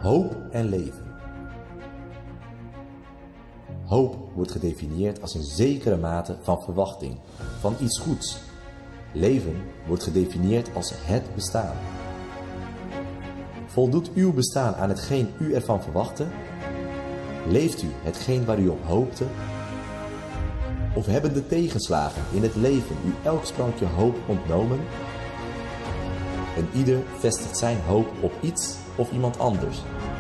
Hoop en leven. Hoop wordt gedefinieerd als een zekere mate van verwachting, van iets goeds. Leven wordt gedefinieerd als het bestaan. Voldoet uw bestaan aan hetgeen u ervan verwachtte? Leeft u hetgeen waar u op hoopte? Of hebben de tegenslagen in het leven u elk sprankje hoop ontnomen? En ieder vestigt zijn hoop op iets of iemand anders.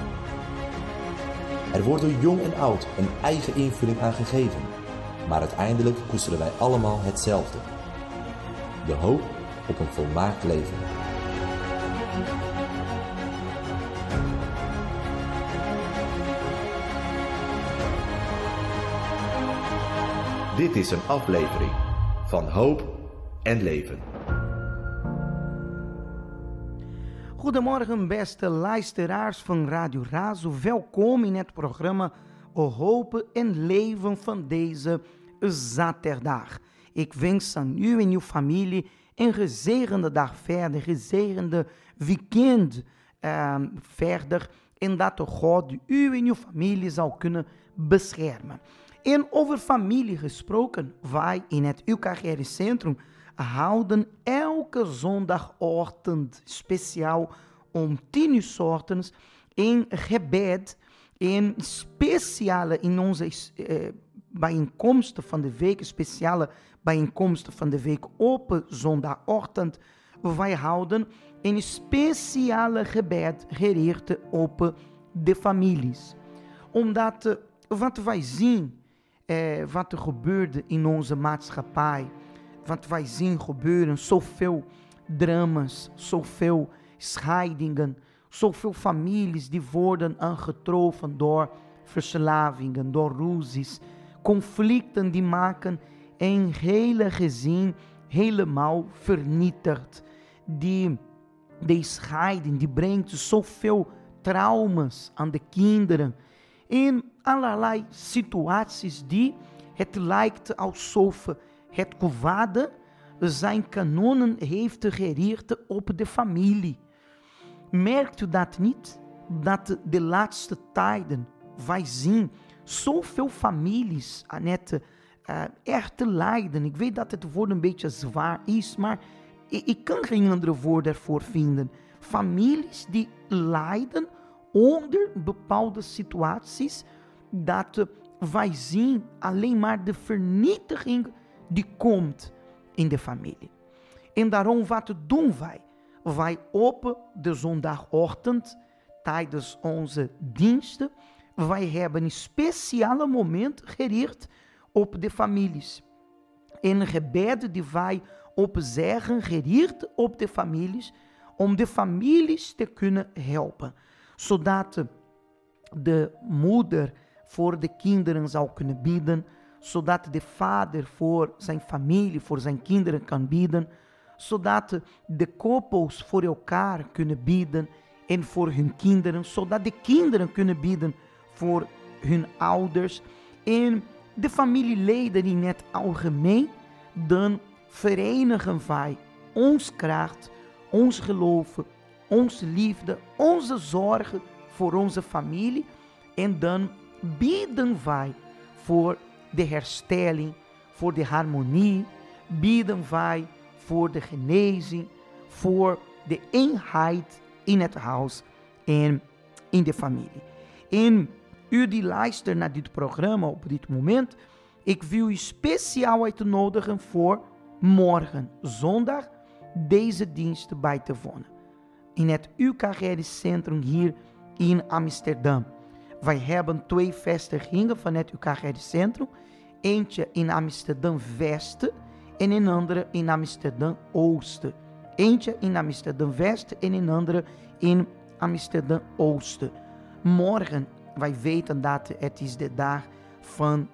Er wordt door jong en oud een eigen invulling aan gegeven, maar uiteindelijk koesteren wij allemaal hetzelfde: de hoop op een volmaakt leven. Dit is een aflevering van Hoop en Leven. Goedemorgen beste luisteraars van Radio Razo. Welkom in het programma Hoop en Leven van deze zaterdag. Ik wens aan u en uw familie een gezegende dag verder, gezegende weekend verder. En dat God u en uw familie zal kunnen beschermen. En over familie gesproken, wij in het UKG Centrum houden elke zondagochtend speciaal om 10 uur 's ochtends een gebed, een speciale in onze bijeenkomsten van de week, speciale bijeenkomsten van de week op zondagochtend. Wij houden een speciale gebed gericht op de families. Omdat wat wij zien, wat er gebeurde in onze maatschappij, wat wij zien gebeuren, zoveel drama's, zoveel scheidingen, zoveel families die worden aangetroffen door verslavingen, door ruzies, conflicten die maken een hele gezin helemaal vernietigd. Die scheiding, die brengt zoveel trauma's aan de kinderen. In allerlei situaties die het lijkt alsof het kwade zijn kanonnen heeft gericht op de familie. Merkt u dat niet? Dat de laatste tijden wij zien zoveel families aan het echt lijden. Ik weet dat het woord een beetje zwaar is, maar ik kan geen andere woord ervoor vinden. Families die lijden onder bepaalde situaties, dat wij zien alleen maar de vernietiging die komt in de familie. En daarom, wat doen wij? Wij op de zondagochtend, tijdens onze diensten, wij hebben een speciale moment gericht op de families. Een gebed die wij opzeggen, gericht op de families, om de families te kunnen helpen. Zodat de moeder voor de kinderen zou kunnen bidden, zodat de vader voor zijn familie, voor zijn kinderen kan bidden, zodat de koppels voor elkaar kunnen bidden en voor hun kinderen, zodat de kinderen kunnen bidden voor hun ouders en de familieleden in het algemeen. Dan verenigen wij ons kracht, ons geloof, onze liefde, onze zorgen voor onze familie en dan bidden wij voor de herstelling, voor de harmonie, bidden wij voor de genezing, voor de eenheid in het huis en in de familie. En u die luistert naar dit programma op dit moment, ik wil u speciaal uitnodigen voor morgen, zondag, deze dienst bij te wonen. In het UKG Centrum hier in Amsterdam. Wij hebben 2 vestigingen van het UKG Centrum. Eentje in Amsterdam West en een andere in Amsterdam Oosten. Eentje in Amsterdam West en een andere in Amsterdam Oosten. Morgen, wij weten dat het is de dag van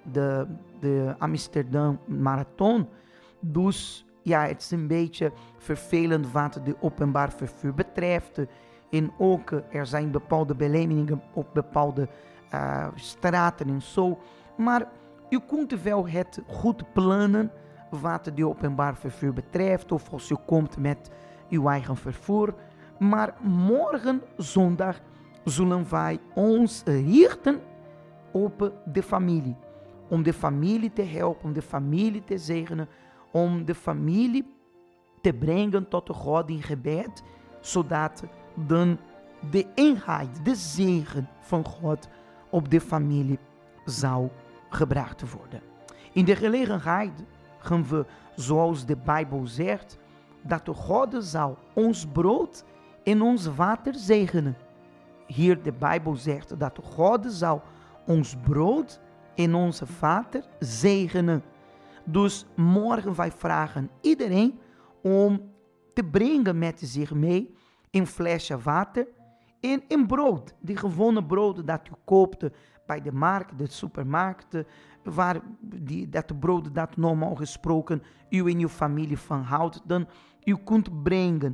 de Amsterdam Marathon. Dus ja, het is een beetje vervelend wat de openbaar vervoer betreft. En ook er zijn bepaalde belemmeringen op bepaalde straten en zo. Maar u kunt wel het goed plannen wat de openbaar vervoer betreft. Of als u komt met uw eigen vervoer. Maar morgen zondag zullen wij ons richten op de familie. Om de familie te helpen, om de familie te zegenen, om de familie te brengen tot de God in gebed, zodat dan de eenheid, de zegen van God op de familie zou gebracht worden. In de gelegenheid gaan we, zoals de Bijbel zegt, dat de God zal ons brood en ons water zegenen. Hier de Bijbel zegt dat de God zal ons brood en onze water zegenen. Dus morgen wij vragen iedereen om te brengen met zich mee een flesje water en een brood. Die gewone brood dat u koopt bij de markt, de supermarkt, dat brood dat normaal gesproken u en uw familie van houdt, dan u kunt brengen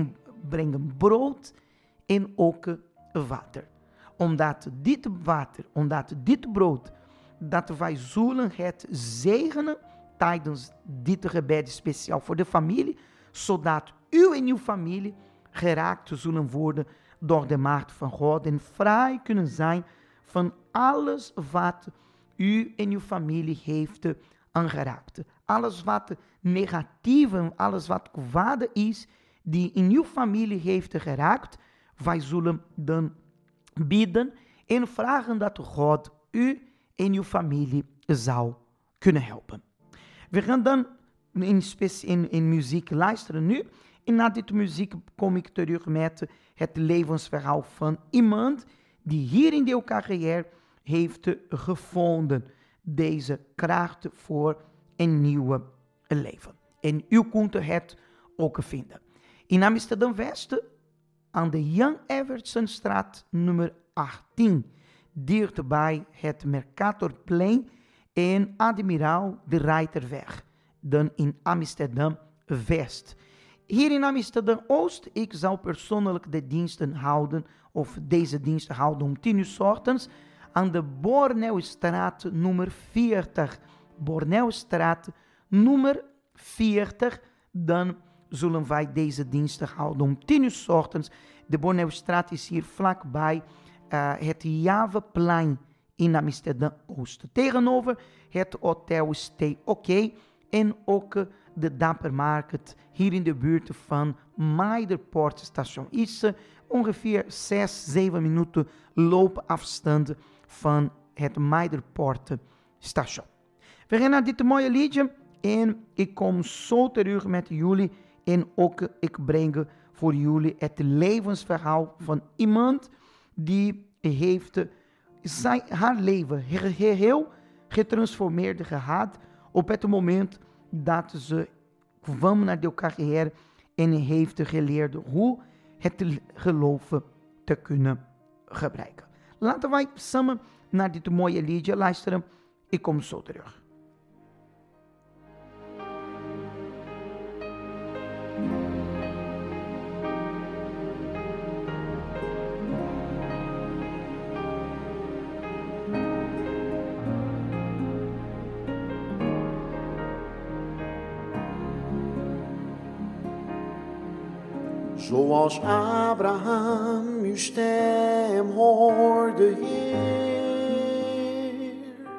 brood en ook water. Omdat dit water, omdat dit brood, dat wij zullen het zegenen tijdens dit gebed speciaal voor de familie, zodat u en uw familie geraakt zullen worden door de macht van God en vrij kunnen zijn van alles wat u en uw familie heeft aangeraakt. Alles wat negatief en alles wat kwaad is, die in uw familie heeft geraakt, wij zullen dan bidden en vragen dat God u en uw familie zou kunnen helpen. We gaan dan in muziek luisteren nu. En na dit muziek kom ik terug met het levensverhaal van iemand die hier in de carrière heeft gevonden. Deze kracht voor een nieuwe leven. En u kunt het ook vinden. In Amsterdam-West, aan de Jan Evertsonstraat nummer 18. Dichtbij het Mercatorplein en Admiraal de Ruiterweg. Dan in Amsterdam-West. Hier in Amsterdam-Oost, ik zou persoonlijk de diensten houden, of deze diensten houden om 10 uur 's ochtends, aan de Borneustraat nummer 40. Borneustraat nummer 40, dan zullen wij deze diensten houden om 10 uur 's ochtends. De Borneustraat is hier vlakbij het Javaplein in Amsterdam-Oost. Tegenover het Hotel Stay OK en ook de Dappermarkt hier in de buurt van Meiderpoortstation. Is ongeveer 6-7 minuten loopafstand van het Meiderpoortstation. We gaan naar dit mooie liedje en ik kom zo terug met jullie en ook ik breng voor jullie het levensverhaal van iemand die heeft haar leven geheel getransformeerd gehad op het moment dat ze kwam naar de carrière en heeft geleerd hoe het geloven te kunnen gebruiken. Laten wij samen naar dit mooie liedje luisteren. Ik kom zo terug. Zoals Abraham uw stem hoorde, Heer,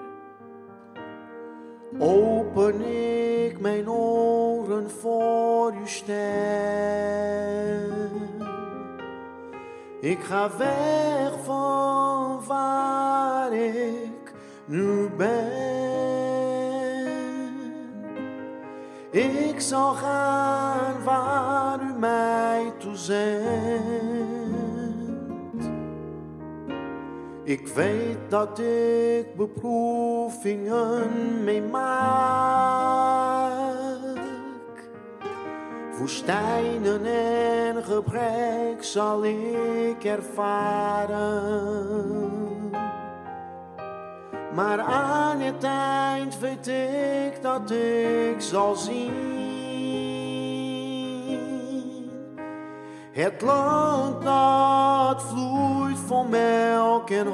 open ik mijn oren voor uw stem. Ik ga weg van waar ik nu ben. Ik zal gaan waar u mij toe zendt. Ik weet dat ik beproevingen meemaak. Woestijnen en gebrek zal ik ervaren. Maar aan het eind weet ik dat ik zal zien het land dat vloeit van melk en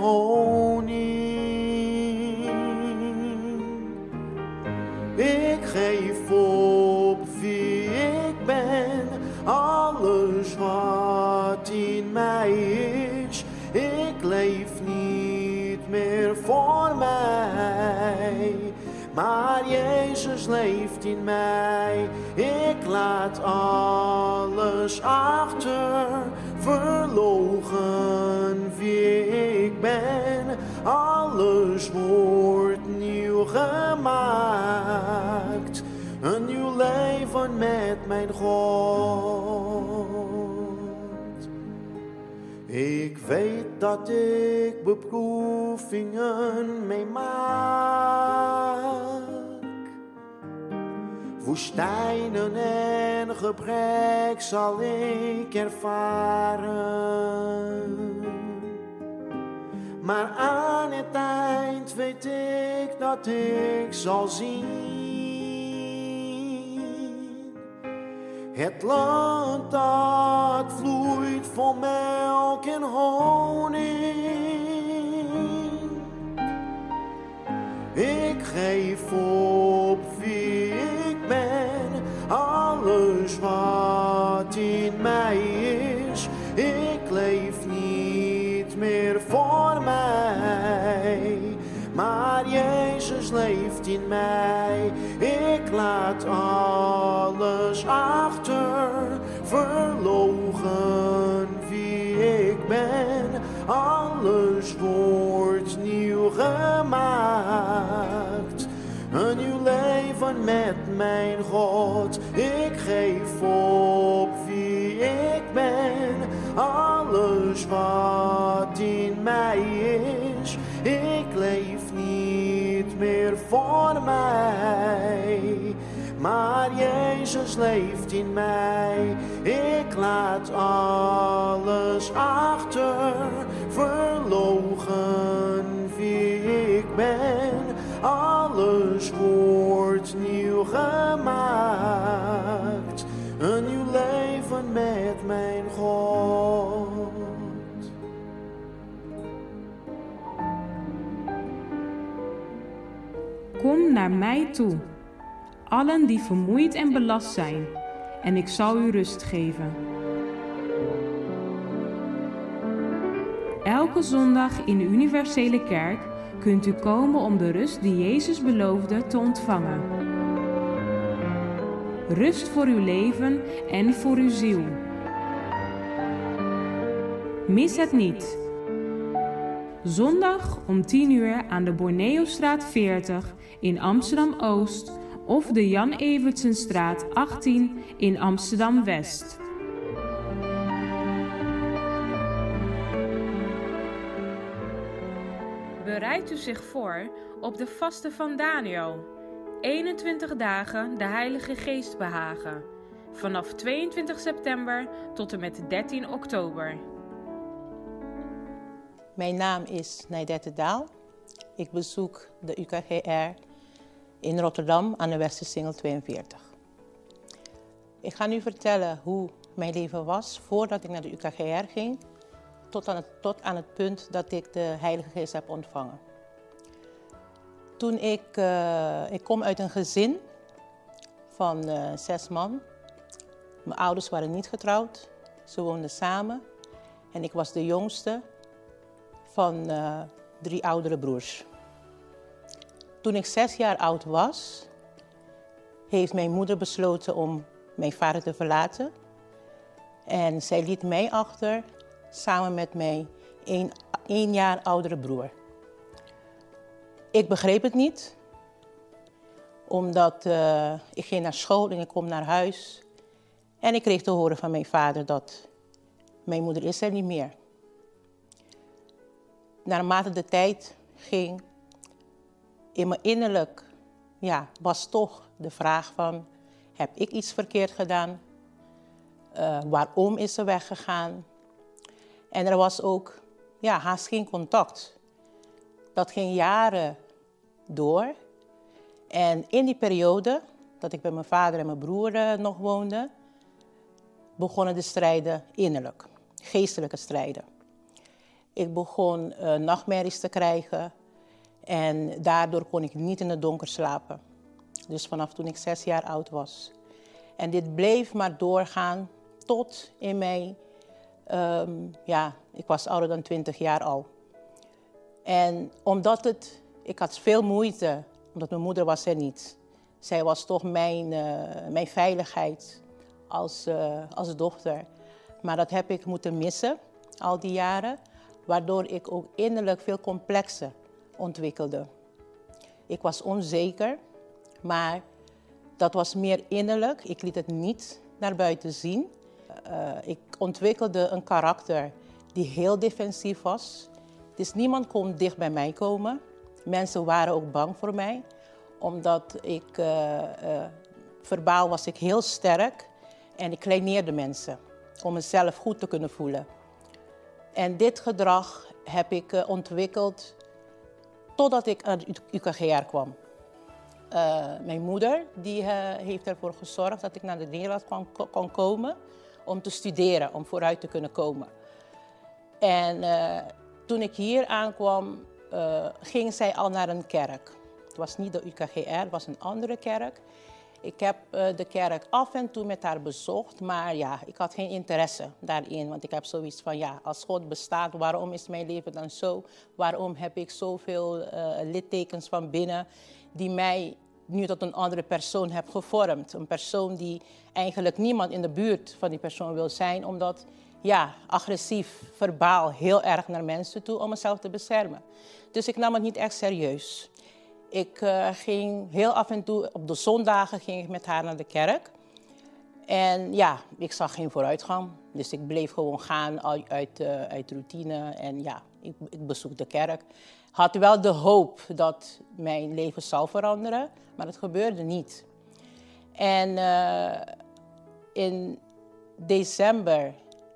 honing. Ik geef op wie ik ben, alles wat in mij is. Ik leef niet meer voor mij, maar Jezus leeft in mij. Ik laat alles achter, verloochen wie ik ben. Alles wordt nieuw gemaakt, een nieuw leven met mijn God. Ik weet dat ik beproevingen meemaak, woestijnen en gebrek zal ik ervaren. Maar aan het eind weet ik dat ik zal zien het land dat vloeit vol melk en honing. Ik geef op wie ik ben, alles wat in mij is. Ik leef niet meer voor mij, maar Jezus leeft in mij. Ik laat alles achter, verloochen wie ik ben. Alles wordt nieuw gemaakt, een nieuw leven met mijn God. Ik geef op wie ik ben, alles wat in mij is. Ik leef niet meer voor mij, maar Jezus leeft in mij. Ik laat alles achter, verloochen wie ik ben. Alles wordt nieuw gemaakt, een nieuw leven met mijn God. Kom naar mij toe, allen die vermoeid en belast zijn, en ik zal u rust geven. Elke zondag in de Universele Kerk kunt u komen om de rust die Jezus beloofde te ontvangen. Rust voor uw leven en voor uw ziel. Mis het niet. Zondag om 10 uur aan de Borneostraat 40 in Amsterdam-Oost of de Jan Evertsenstraat 18 in Amsterdam-West. Bereidt u zich voor op de vasten van Daniel. 21 dagen de Heilige Geest behagen. Vanaf 22 september tot en met 13 oktober. Mijn naam is Naidette Daal. Ik bezoek de UKGR in Rotterdam aan de Westersingel 42. Ik ga nu vertellen hoe mijn leven was voordat ik naar de UKGR ging, tot aan het punt dat ik de Heilige Geest heb ontvangen. Toen ik kom uit een gezin van 6 man. Mijn ouders waren niet getrouwd, ze woonden samen en ik was de jongste van 3 oudere broers. Toen ik 6 jaar oud was, heeft mijn moeder besloten om mijn vader te verlaten. En zij liet mij achter, samen met mijn 1 jaar oudere broer. Ik begreep het niet, omdat ik ging naar school en ik kom naar huis. En ik kreeg te horen van mijn vader dat mijn moeder is er niet meer. Naarmate de tijd ging, in mijn innerlijk was toch de vraag van, heb ik iets verkeerd gedaan? Waarom is ze weggegaan? En er was ook haast geen contact. Dat ging jaren door. En in die periode, dat ik bij mijn vader en mijn broer nog woonde, begonnen de strijden innerlijk, geestelijke strijden. Ik begon nachtmerries te krijgen en daardoor kon ik niet in het donker slapen. Dus vanaf toen ik 6 jaar oud was. En dit bleef maar doorgaan tot in mijn Ik was ouder dan 20 jaar al. En ik had veel moeite, omdat mijn moeder was er niet. Zij was toch mijn veiligheid als dochter. Maar dat heb ik moeten missen, al die jaren. Waardoor ik ook innerlijk veel complexen ontwikkelde. Ik was onzeker, maar dat was meer innerlijk. Ik liet het niet naar buiten zien. Ik ontwikkelde een karakter die heel defensief was. Dus niemand kon dicht bij mij komen. Mensen waren ook bang voor mij, omdat verbaal was ik heel sterk en ik kleineerde mensen om mezelf goed te kunnen voelen. En dit gedrag heb ik ontwikkeld totdat ik aan de UKGR kwam. Mijn moeder heeft ervoor gezorgd dat ik naar Nederland kon komen om te studeren, om vooruit te kunnen komen. En toen ik hier aankwam, ging zij al naar een kerk. Het was niet de UKGR, het was een andere kerk. Ik heb de kerk af en toe met haar bezocht, maar ja, ik had geen interesse daarin. Want ik heb zoiets van, ja, als God bestaat, waarom is mijn leven dan zo? Waarom heb ik zoveel littekens van binnen die mij nu tot een andere persoon heb gevormd? Een persoon die eigenlijk niemand in de buurt van die persoon wil zijn, omdat, ja, agressief, verbaal, heel erg naar mensen toe om mezelf te beschermen. Dus ik nam het niet echt serieus. Ik ging heel af en toe, op de zondagen ging ik met haar naar de kerk. En ja, ik zag geen vooruitgang. Dus ik bleef gewoon gaan uit routine. En ja, ik bezoek de kerk. Had wel de hoop dat mijn leven zou veranderen, maar het gebeurde niet. En in december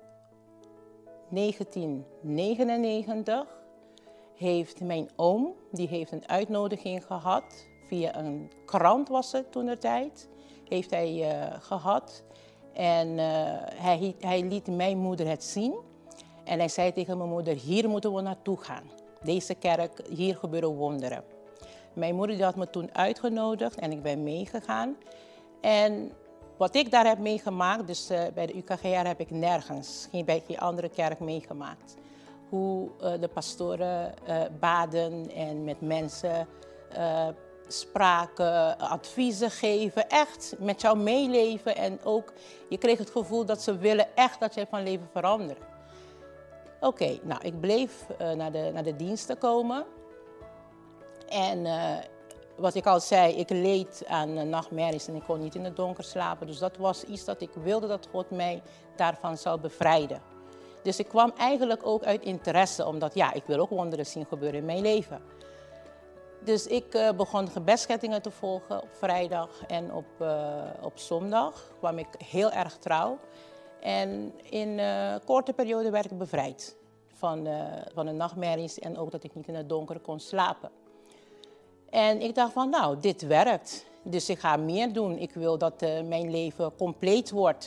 1999 heeft mijn oom, die heeft een uitnodiging gehad, via een krant was het toentertijd, heeft hij gehad. En hij liet mijn moeder het zien. En hij zei tegen mijn moeder, hier moeten we naartoe gaan. Deze kerk, hier gebeuren wonderen. Mijn moeder die had me toen uitgenodigd en ik ben meegegaan. En wat ik daar heb meegemaakt, dus bij de UKGR heb ik nergens, bij geen andere kerk meegemaakt. Hoe de pastoren baden en met mensen spraken, adviezen geven, echt met jou meeleven. En ook, je kreeg het gevoel dat ze willen echt dat jij van leven verandert. Oké, nou, ik bleef naar de diensten komen. En wat ik al zei, ik leed aan nachtmerries en ik kon niet in het donker slapen. Dus dat was iets dat ik wilde dat God mij daarvan zou bevrijden. Dus ik kwam eigenlijk ook uit interesse, omdat ja, ik wil ook wonderen zien gebeuren in mijn leven. Dus ik begon gebedsschettingen te volgen op vrijdag en op zondag kwam ik heel erg trouw. En in een korte periode werd ik bevrijd van de nachtmerries en ook dat ik niet in het donker kon slapen. En ik dacht van, nou, dit werkt. Dus ik ga meer doen. Ik wil dat mijn leven compleet wordt.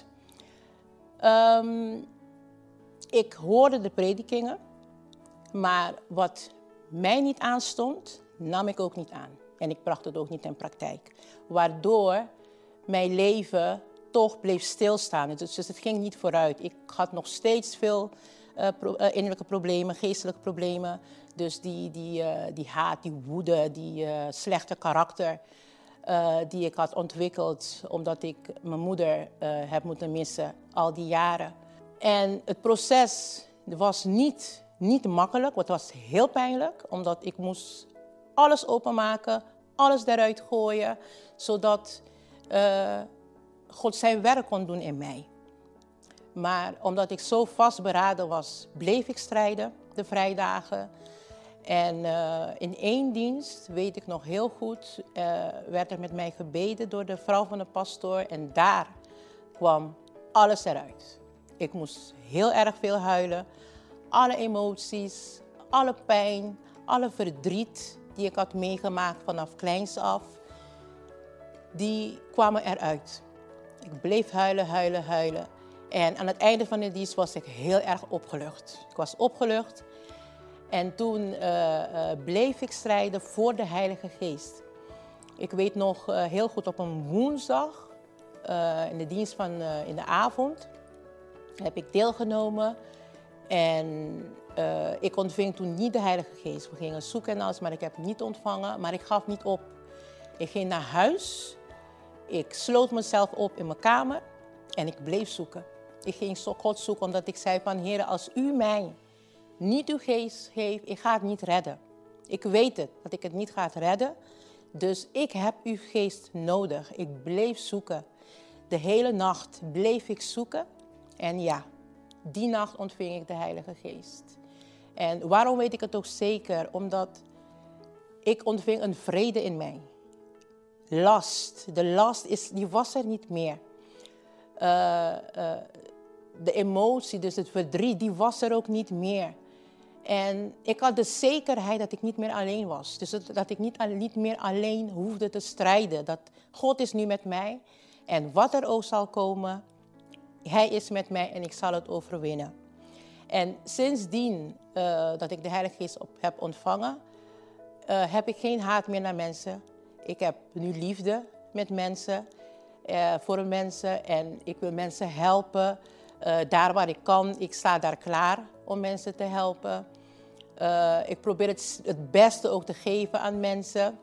Ik hoorde de predikingen, maar wat mij niet aanstond, nam ik ook niet aan. En ik bracht het ook niet in praktijk. Waardoor mijn leven toch bleef stilstaan. Dus het ging niet vooruit. Ik had nog steeds veel innerlijke problemen, geestelijke problemen. Dus die haat, die woede, die slechte karakter die ik had ontwikkeld omdat ik mijn moeder heb moeten missen al die jaren. En het proces was niet makkelijk, het was heel pijnlijk, omdat ik moest alles openmaken, alles eruit gooien, zodat God zijn werk kon doen in mij. Maar omdat ik zo vastberaden was, bleef ik strijden de vrijdagen. En in één dienst, weet ik nog heel goed, werd er met mij gebeden door de vrouw van de pastoor. En daar kwam alles eruit. Ik moest heel erg veel huilen. Alle emoties, alle pijn, alle verdriet die ik had meegemaakt vanaf kleins af, die kwamen eruit. Ik bleef huilen. En aan het einde van de dienst was ik heel erg opgelucht. Ik was opgelucht. En toen bleef ik strijden voor de Heilige Geest. Ik weet nog heel goed, op een woensdag, in de dienst in de avond, heb ik deelgenomen. En ik ontving toen niet de Heilige Geest. We gingen zoeken en alles, maar ik heb het niet ontvangen. Maar ik gaf niet op. Ik ging naar huis. Ik sloot mezelf op in mijn kamer en ik bleef zoeken. Ik ging God zoeken omdat ik zei van, Heer, als u mij niet uw geest geeft, ik ga het niet redden. Ik weet het, dat ik het niet ga redden. Dus ik heb uw geest nodig. Ik bleef zoeken. De hele nacht bleef ik zoeken. En ja, die nacht ontving ik de Heilige Geest. En waarom weet ik het ook zeker? Omdat ik ontving een vrede in mij. Last. De last die was er niet meer. De emotie, dus het verdriet, die was er ook niet meer. En ik had de zekerheid dat ik niet meer alleen was. Dus dat ik niet meer alleen hoefde te strijden. Dat God is nu met mij. En wat er ook zal komen, Hij is met mij en ik zal het overwinnen. En sindsdien dat ik de Heilige Geest heb ontvangen, heb ik geen haat meer naar mensen. Ik heb nu liefde met mensen, voor mensen. En ik wil mensen helpen. Daar waar ik kan, ik sta daar klaar om mensen te helpen. Ik probeer het beste ook te geven aan mensen.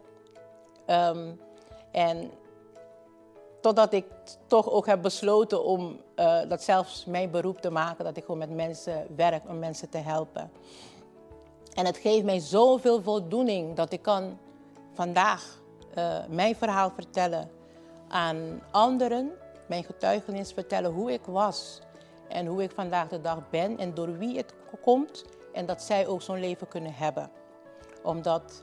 En totdat ik toch ook heb besloten om dat zelfs mijn beroep te maken. Dat ik gewoon met mensen werk om mensen te helpen. En het geeft mij zoveel voldoening dat ik kan vandaag mijn verhaal vertellen aan anderen. Mijn getuigenis vertellen hoe ik was. En hoe ik vandaag de dag ben en door wie het komt. En dat zij ook zo'n leven kunnen hebben. Omdat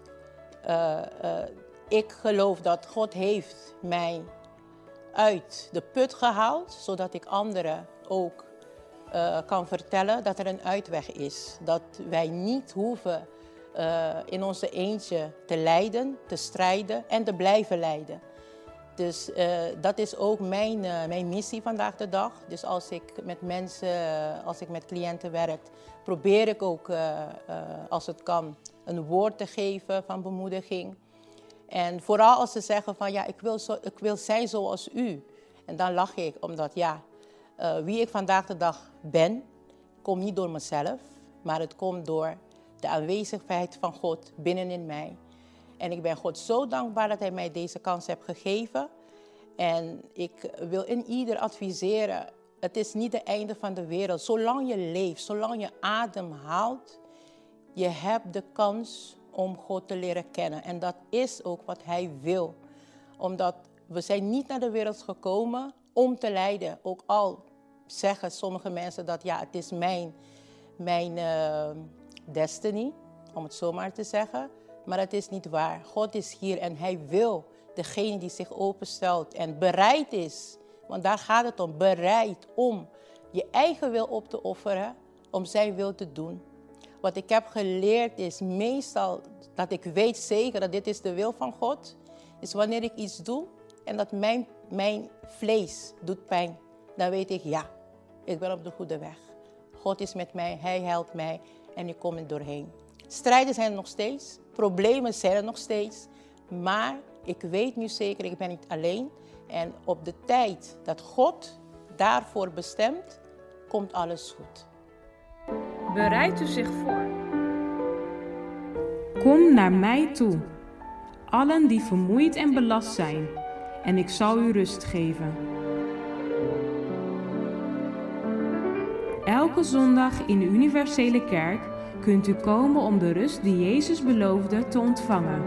ik geloof dat God heeft mij uit de put gehaald. Zodat ik anderen ook kan vertellen dat er een uitweg is. Dat wij niet hoeven in onze eentje te lijden, te strijden en te blijven lijden. Dus dat is ook mijn missie vandaag de dag. Dus als ik met mensen, als ik met cliënten werk, probeer ik ook, als het kan, een woord te geven van bemoediging. En vooral als ze zeggen van, ja, ik wil zijn zoals u. En dan lach ik, omdat ja, wie ik vandaag de dag ben, komt niet door mezelf, maar het komt door de aanwezigheid van God binnenin mij. En ik ben God zo dankbaar dat Hij mij deze kans heeft gegeven. En ik wil in ieder adviseren, het is niet het einde van de wereld. Zolang je leeft, zolang je adem haalt, je hebt de kans om God te leren kennen. En dat is ook wat Hij wil. Omdat we zijn niet naar de wereld gekomen om te lijden. Ook al zeggen sommige mensen dat ja, het is mijn destiny, om het zo maar te zeggen. Maar het is niet waar. God is hier en Hij wil degene die zich openstelt en bereid is. Want daar gaat het om. Bereid om je eigen wil op te offeren om zijn wil te doen. Wat ik heb geleerd is meestal dat ik weet zeker dat dit is de wil van God. Is wanneer ik iets doe en dat mijn vlees doet pijn. Dan weet ik ja, ik ben op de goede weg. God is met mij, Hij helpt mij en ik kom er doorheen. Strijden zijn er nog steeds, problemen zijn er nog steeds. Maar ik weet nu zeker, ik ben niet alleen. En op de tijd dat God daarvoor bestemt, komt alles goed. Bereidt u zich voor. Kom naar mij toe, allen die vermoeid en belast zijn, en ik zal u rust geven. Elke zondag in de Universele Kerk kunt u komen om de rust die Jezus beloofde te ontvangen.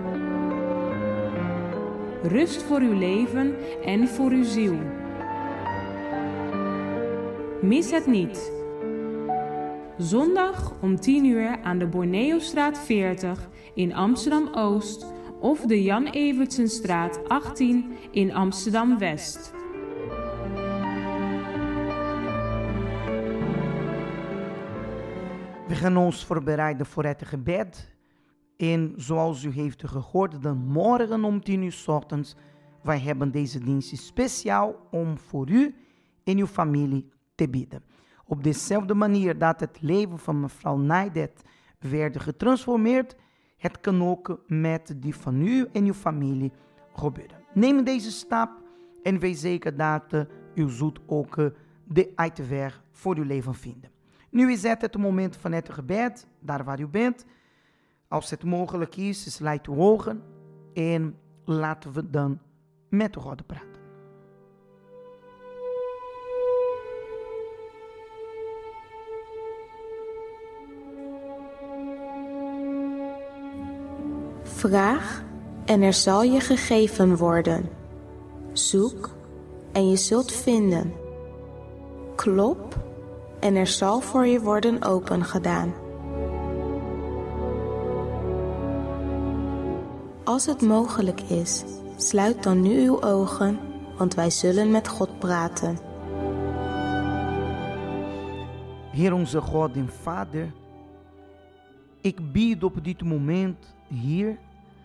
Rust voor uw leven en voor uw ziel. Mis het niet. Zondag om 10 uur aan de Borneostraat 40 in Amsterdam-Oost of de Jan Evertsenstraat 18 in Amsterdam-West. We gaan ons voorbereiden voor het gebed. En zoals u heeft gehoord, dan morgen om 10 uur 's ochtends. Wij hebben deze dienst speciaal om voor u en uw familie te bidden. Op dezelfde manier dat het leven van mevrouw Naidet werd getransformeerd, het kan ook met die van u en uw familie gebeuren. Neem deze stap en wees zeker dat u zult ook de uitweg voor uw leven vinden. Nu is het moment van het gebed, daar waar u bent. Als het mogelijk is, sluit uw ogen en laten we dan met God praten. Vraag en er zal je gegeven worden. Zoek en je zult vinden. Klop en er zal voor je worden opengedaan. Als het mogelijk is, sluit dan nu uw ogen, want wij zullen met God praten. Heer onze God en Vader, ik bied op dit moment hier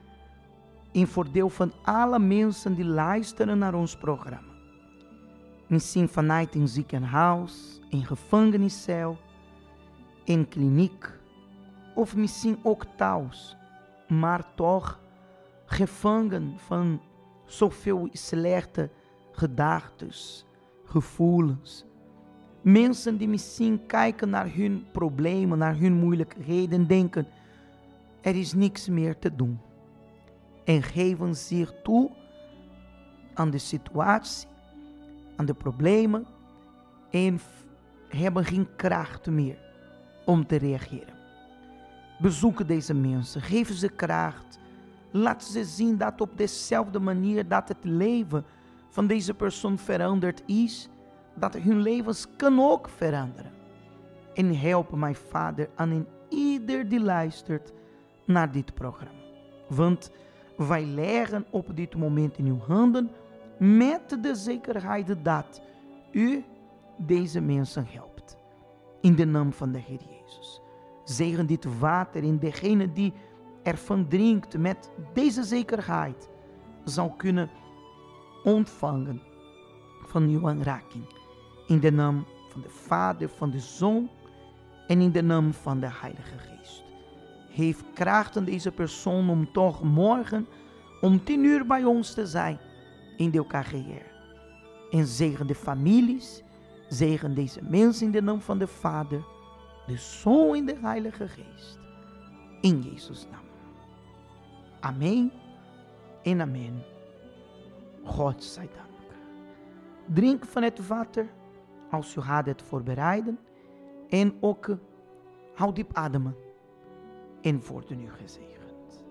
in voordeel van alle mensen die luisteren naar ons programma. Misschien vanuit een ziekenhuis, een gevangeniscel, een kliniek of misschien ook thuis, maar toch gevangen van zoveel slechte gedachten, gevoelens. Mensen die misschien kijken naar hun problemen, naar hun moeilijkheden en denken, er is niks meer te doen. En geven zich toe aan de situatie, aan de problemen en hebben geen kracht meer om te reageren. Bezoek deze mensen, geef ze kracht. Laat ze zien dat op dezelfde manier dat het leven van deze persoon veranderd is, dat hun levens kan ook veranderen. En help mijn Vader aan ieder die luistert naar dit programma. Want wij leggen op dit moment in uw handen met de zekerheid dat u deze mensen helpt. In de naam van de Heer Jezus. Zegen dit water en degene die ervan drinkt met deze zekerheid zal kunnen ontvangen van uw aanraking. In de naam van de Vader, van de Zoon en in de naam van de Heilige Geest. Geef kracht aan deze persoon om toch morgen om 10:00 bij ons te zijn in de UKGR. En zegen de families, zegen deze mensen in de naam van de Vader, de Zoon en de Heilige Geest. In Jezus' naam. Amen en amen. God zij dank. Drink van het water als u gaat het voorbereiden. En ook houd diep ademen. En wordt u gezegend.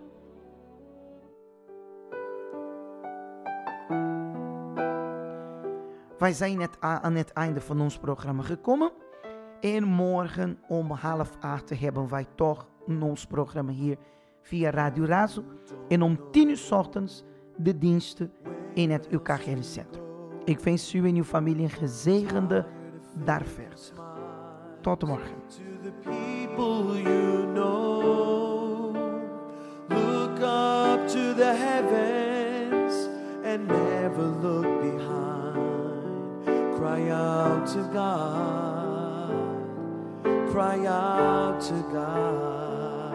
Wij zijn net aan het einde van ons programma gekomen. En morgen om 7:30 hebben wij toch ons programma hier via Radio Razo. En om 10:00 's ochtends de diensten in het UKGR Centrum. Ik wens u en uw familie een gezegende dag verder. Tot morgen. Look up to the heavens and never look behind. Cry out to God. Cry out to God.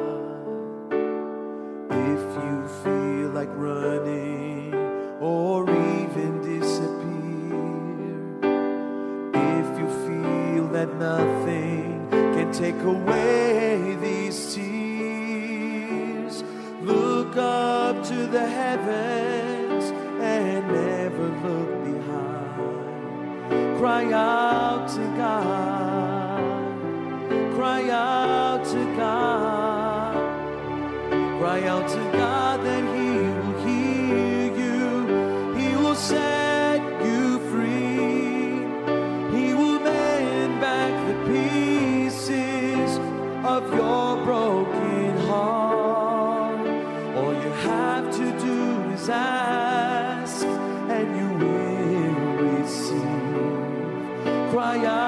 If you feel like running or even disappear, if you feel that nothing can take away these tears, look up to the heavens and never look behind. Cry out to God. Cry out to God. Cry out to God that He will hear you. He will set you free. He will mend back the pieces of your broken heart. All you have to do is ask and you will receive. Cry out.